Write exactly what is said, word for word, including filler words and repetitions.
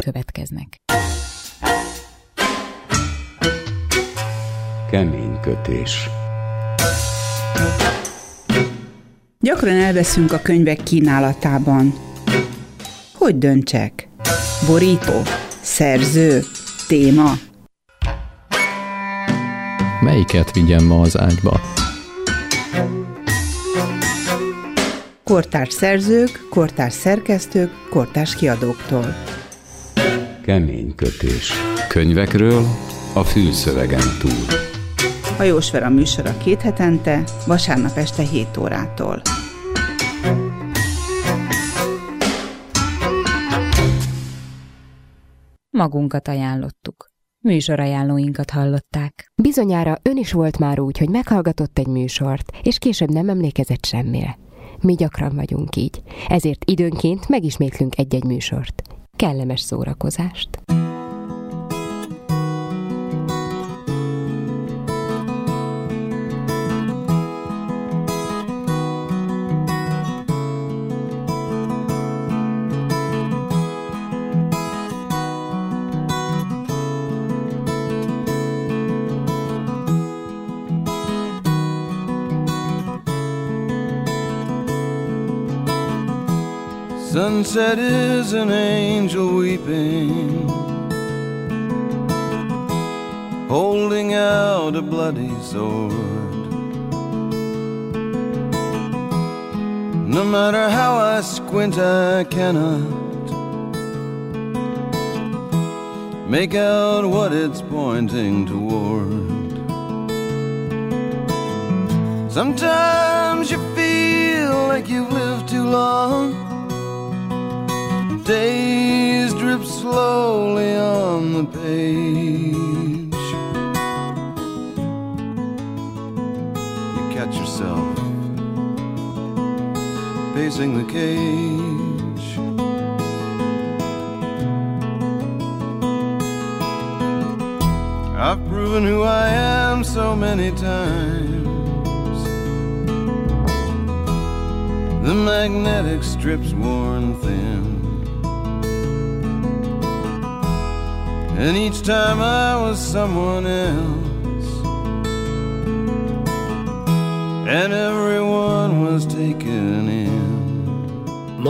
következnek. Kemény kötés. Gyakran elveszünk a könyvek kínálatában. Hogy döntsek? Borító? Szerző? Téma? Melyiket vigyem ma az ágyba? Kortárs szerzők, kortárs szerkesztők, kortárs kiadóktól. Kemény kötés. Könyvekről a fülszövegen túl. Hajós Vera műsora két hetente, vasárnap este hét órától. Magunkat ajánlottuk. Műsorajánlóinkat hallották. Bizonyára ön is volt már úgy, hogy meghallgatott egy műsort, és később nem emlékezett semmire. Mi gyakran vagyunk így, ezért időnként megismétlünk egy-egy műsort. Kellemes szórakozást! Sunset is an angel weeping, holding out a bloody sword. No matter how I squint, I cannot make out what it's pointing toward. Sometimes you feel like you've lived too long. Days drip slowly on the page. You catch yourself pacing the cage. I've proven who I am so many times. The magnetic strip's worn thin, and each time I was someone else, and everyone was taken in.